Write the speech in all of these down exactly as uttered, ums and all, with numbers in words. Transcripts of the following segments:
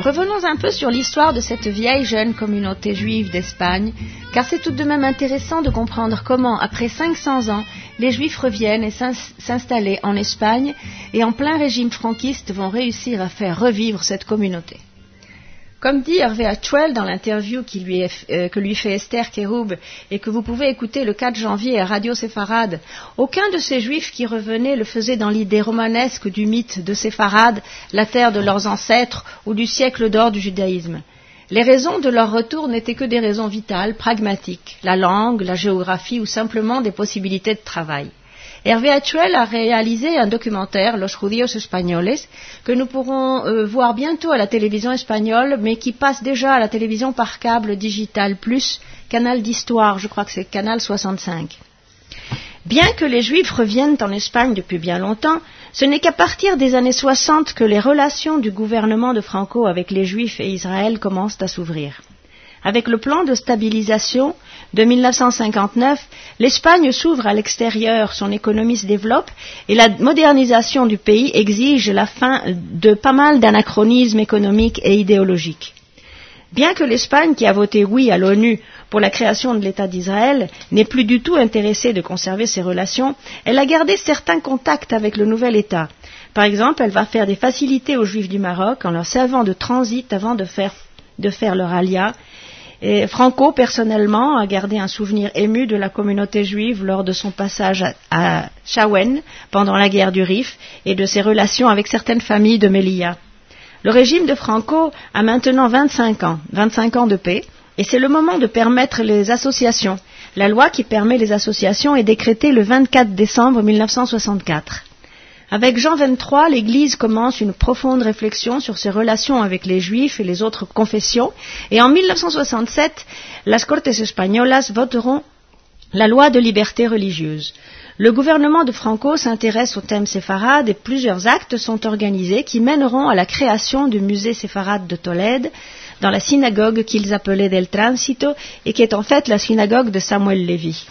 Revenons un peu sur l'histoire de cette vieille jeune communauté juive d'Espagne, car c'est tout de même intéressant de comprendre comment, après cinq cents ans, les Juifs reviennent et s'installer en Espagne et en plein régime franquiste vont réussir à faire revivre cette communauté. Comme dit Hervé Achuel dans l'interview qui lui est, euh, que lui fait Esther Keroub et que vous pouvez écouter le quatre janvier à Radio Séfarade, aucun de ces Juifs qui revenaient le faisait dans l'idée romanesque du mythe de Séfarade, la terre de leurs ancêtres ou du siècle d'or du judaïsme. Les raisons de leur retour n'étaient que des raisons vitales, pragmatiques, la langue, la géographie ou simplement des possibilités de travail. Hervé Achuel a réalisé un documentaire, Los Judíos Españoles, que nous pourrons euh, voir bientôt à la télévision espagnole, mais qui passe déjà à la télévision par câble Digital Plus, canal d'histoire, je crois que c'est canal soixante-cinq. Bien que les Juifs reviennent en Espagne depuis bien longtemps, ce n'est qu'à partir des années soixante que les relations du gouvernement de Franco avec les Juifs et Israël commencent à s'ouvrir. Avec le plan de stabilisation de mille neuf cent cinquante-neuf, l'Espagne s'ouvre à l'extérieur, son économie se développe et la modernisation du pays exige la fin de pas mal d'anachronismes économiques et idéologiques. Bien que l'Espagne, qui a voté oui à l'ONU pour la création de l'État d'Israël, n'est plus du tout intéressée de conserver ses relations, elle a gardé certains contacts avec le nouvel État. Par exemple, elle va faire des facilités aux Juifs du Maroc en leur servant de transit avant de faire, de faire leur alia. Et Franco, personnellement, a gardé un souvenir ému de la communauté juive lors de son passage à, à Chaouen pendant la guerre du Rif et de ses relations avec certaines familles de Melilla. Le régime de Franco a maintenant vingt-cinq ans, vingt-cinq ans de paix, et c'est le moment de permettre les associations. La loi qui permet les associations est décrétée le vingt-quatre décembre mille neuf cent soixante-quatre. Avec Jean vingt-trois, l'Église commence une profonde réflexion sur ses relations avec les Juifs et les autres confessions, et en mille neuf cent soixante-sept, las Cortes Españolas voteront la loi de liberté religieuse. Le gouvernement de Franco s'intéresse au thème séfarade et plusieurs actes sont organisés qui mèneront à la création du musée séfarade de Tolède, dans la synagogue qu'ils appelaient del Tránsito et qui est en fait la synagogue de Samuel Lévy.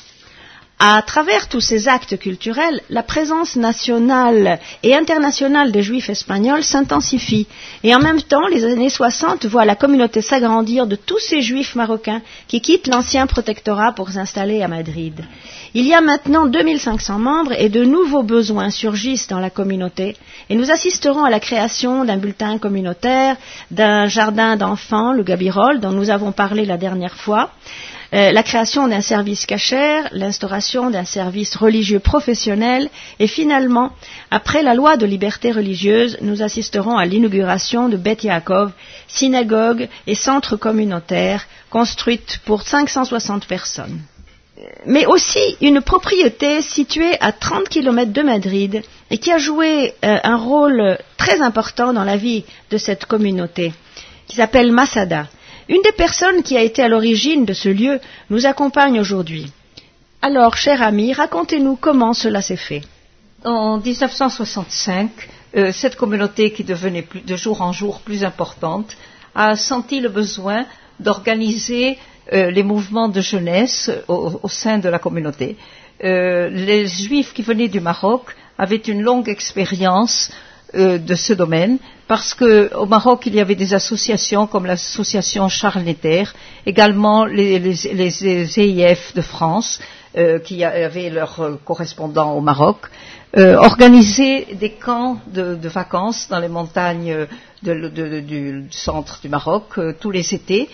À travers tous ces actes culturels, la présence nationale et internationale des Juifs espagnols s'intensifie. Et en même temps, les années soixante voient la communauté s'agrandir de tous ces Juifs marocains qui quittent l'ancien protectorat pour s'installer à Madrid. Il y a maintenant deux mille cinq cents membres et de nouveaux besoins surgissent dans la communauté. Et nous assisterons à la création d'un bulletin communautaire, d'un jardin d'enfants, le Gabirol, dont nous avons parlé la dernière fois, Euh, la création d'un service kasher, l'instauration d'un service religieux professionnel et finalement, après la loi de liberté religieuse, nous assisterons à l'inauguration de Bet Yaakov, synagogue et centre communautaire construite pour cinq cent soixante personnes. Mais aussi une propriété située à trente kilomètres de Madrid et qui a joué euh, un rôle très important dans la vie de cette communauté, qui s'appelle Masada. Une des personnes qui a été à l'origine de ce lieu nous accompagne aujourd'hui. Alors, cher ami, racontez-nous comment cela s'est fait. En dix-neuf cent soixante-cinq, euh, cette communauté qui devenait plus, de jour en jour plus importante a senti le besoin d'organiser euh, les mouvements de jeunesse au, au sein de la communauté. Euh, les Juifs qui venaient du Maroc avaient une longue expérience euh, de ce domaine, parce qu'au Maroc, il y avait des associations comme l'association Charles Netter, également les, les, les, les E I F de France, euh, qui avaient leurs euh, correspondants au Maroc, euh, organisaient des camps de, de vacances dans les montagnes de, de, de, du centre du Maroc euh, tous les étés.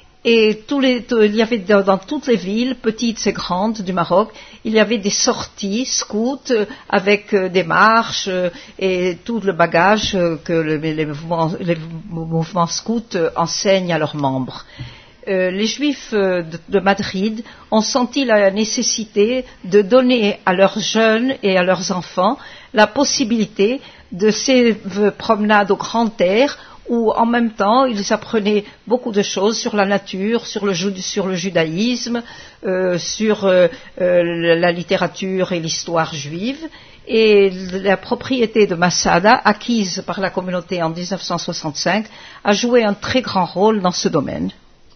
Et tous les, tout, il y avait dans, dans toutes les villes, petites et grandes du Maroc, il y avait des sorties scouts euh, avec euh, des marches euh, et tout le bagage euh, que le, les, mouvements, les mouvements scouts euh, enseignent à leurs membres. Euh, les Juifs euh, de, de Madrid ont senti la nécessité de donner à leurs jeunes et à leurs enfants la possibilité de ces promenades au grand air, où en même temps ils apprenaient beaucoup de choses sur la nature, sur le, sur le judaïsme, euh, sur euh, euh, la littérature et l'histoire juive. Et la propriété de Masada, acquise par la communauté en dix-neuf cent soixante-cinq, a joué un très grand rôle dans ce domaine.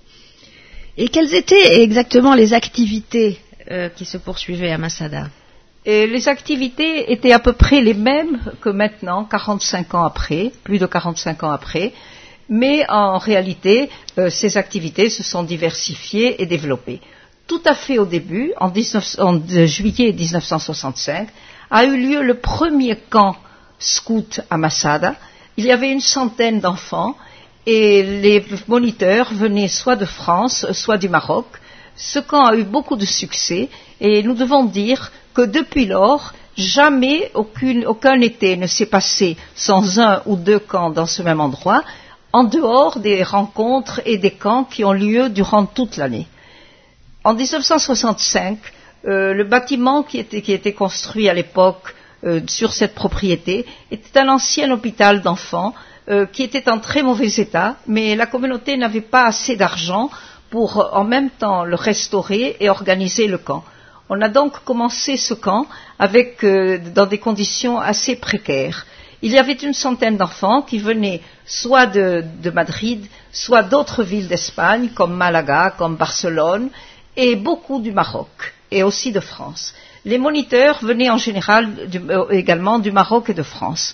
Et quelles étaient exactement les activités euh, qui se poursuivaient à Masada ? Et les activités étaient à peu près les mêmes que maintenant, quarante-cinq ans après, plus de quarante-cinq ans après. mais en réalité, euh, ces activités se sont diversifiées et développées. Tout à fait au début, en, dix-neuf, en juillet mille neuf cent soixante-cinq, a eu lieu le premier camp scout à Masada. Il y avait une centaine d'enfants et les moniteurs venaient soit de France, soit du Maroc. Ce camp a eu beaucoup de succès et nous devons dire que depuis lors, jamais aucune, aucun été ne s'est passé sans un ou deux camps dans ce même endroit, en dehors des rencontres et des camps qui ont lieu durant toute l'année. En dix-neuf cent soixante-cinq, euh, le bâtiment qui était, qui était construit à l'époque euh, sur cette propriété était un ancien hôpital d'enfants euh, qui était en très mauvais état, mais la communauté n'avait pas assez d'argent pour euh, en même temps le restaurer et organiser le camp. On a donc commencé ce camp avec, euh, dans des conditions assez précaires. Il y avait une centaine d'enfants qui venaient soit de, de Madrid, soit d'autres villes d'Espagne, comme Malaga, comme Barcelone, et beaucoup du Maroc, et aussi de France. Les moniteurs venaient en général du, euh, également du Maroc et de France.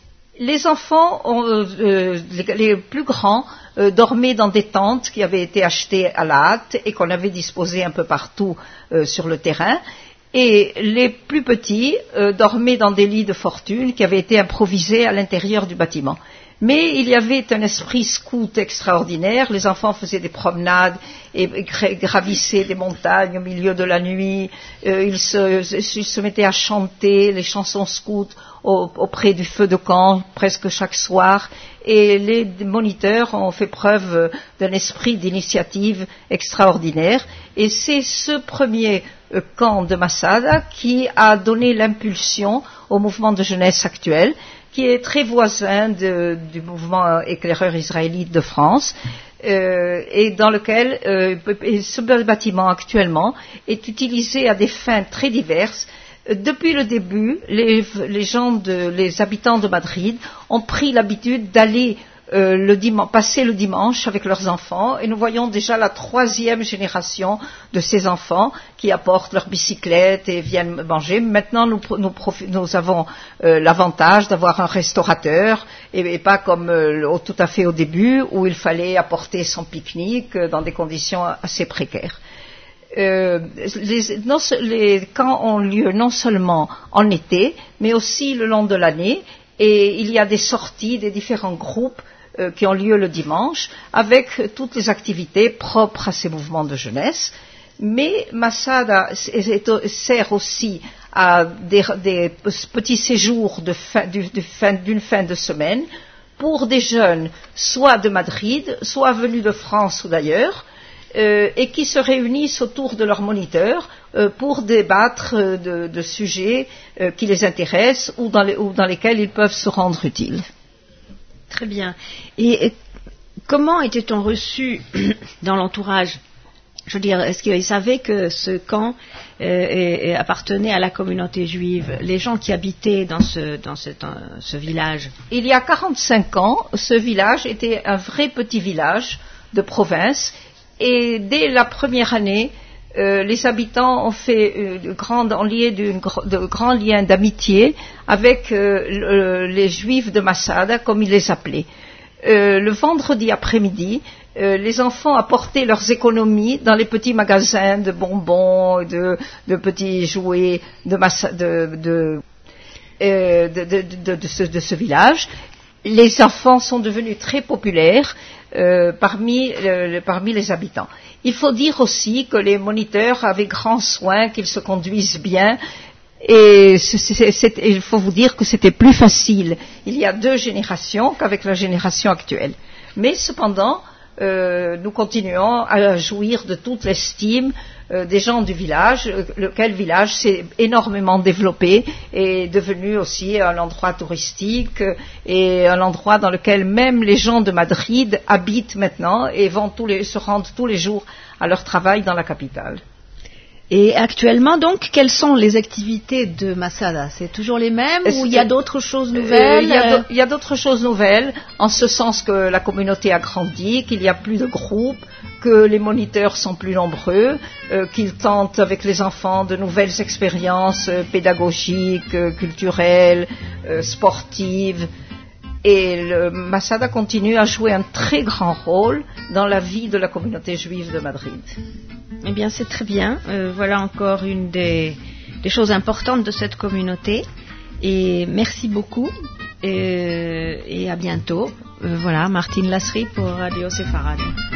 Les enfants, ont, euh, les, les plus grands, euh, dormaient dans des tentes qui avaient été achetées à la hâte et qu'on avait disposées un peu partout euh, sur le terrain. Et les plus petits euh, dormaient dans des lits de fortune qui avaient été improvisés à l'intérieur du bâtiment. Mais il y avait un esprit scout extraordinaire. Les enfants faisaient des promenades et gravissaient des montagnes au milieu de la nuit. Euh, ils, se, ils se mettaient à chanter les chansons scouts au, auprès du feu de camp presque chaque soir. Et les moniteurs ont fait preuve d'un esprit d'initiative extraordinaire. Et c'est ce premier euh, camp de Masada qui a donné l'impulsion au mouvement de jeunesse actuel, qui est très voisin de, du mouvement éclaireur israélite de France, euh, et dans lequel euh, ce bâtiment actuellement est utilisé à des fins très diverses. Depuis le début, les, les gens, de, les habitants de Madrid ont pris l'habitude d'aller euh, le dimanche, passer le dimanche avec leurs enfants, et nous voyons déjà la troisième génération de ces enfants qui apportent leur bicyclette et viennent manger. Maintenant, nous, nous, nous avons euh, l'avantage d'avoir un restaurateur et, et pas comme euh, tout à fait au début où il fallait apporter son pique-nique euh, dans des conditions assez précaires. Euh, les, non, les camps ont lieu non seulement en été, mais aussi le long de l'année, et il y a des sorties des différents groupes euh, qui ont lieu le dimanche, avec toutes les activités propres à ces mouvements de jeunesse. Mais Masada sert aussi à des, des petits séjours de fin, du, du fin, d'une fin de semaine pour des jeunes, soit de Madrid, soit venus de France ou d'ailleurs, Euh, et qui se réunissent autour de leurs moniteurs euh, pour débattre euh, de, de sujets euh, qui les intéressent ou dans, les, ou dans lesquels ils peuvent se rendre utiles. Très bien. Et, et comment était-on reçu dans l'entourage ? Je veux dire, est-ce qu'ils savaient que ce camp euh, appartenait à la communauté juive, les gens qui habitaient dans ce, dans ce, dans ce village ? Il y a quarante-cinq ans, ce village était un vrai petit village de province. Et dès la première année, euh, les habitants ont fait euh, de, grand, ont lié d'une, de grands liens d'amitié avec euh, le, les Juifs de Masada, comme ils les appelaient. Euh, le vendredi après-midi, euh, les enfants apportaient leurs économies dans les petits magasins de bonbons, de, de petits jouets de, Massa, de, de, euh, de, de, de, de, ce, de ce village. Les enfants sont devenus très populaires Euh, parmi, euh, parmi les habitants. Il faut dire aussi que les moniteurs avaient grand soin qu'ils se conduisent bien, et c'est, c'est, c'est, il faut vous dire que c'était plus facile il y a deux générations qu'avec la génération actuelle. Mais cependant, euh, nous continuons à jouir de toute l'estime euh, des gens du village, lequel village s'est énormément développé et est devenu aussi un endroit touristique et un endroit dans lequel même les gens de Madrid habitent maintenant et vont tous les, se rendent tous les jours à leur travail dans la capitale. Et actuellement, donc, quelles sont les activités de Masada ? C'est toujours les mêmes ou il y a d'autres choses nouvelles ? euh, Il y a d'autres choses nouvelles, en ce sens que la communauté a grandi, qu'il y a plus de groupes, que les moniteurs sont plus nombreux, euh, qu'ils tentent avec les enfants de nouvelles expériences euh, pédagogiques, euh, culturelles, euh, sportives. Et le Masada continue à jouer un très grand rôle dans la vie de la communauté juive de Madrid. Eh bien, c'est très bien. Euh, voilà encore une des, des choses importantes de cette communauté. Et merci beaucoup. Et, et à bientôt. Euh, voilà, Martine Lasserie pour Radio Séfarade.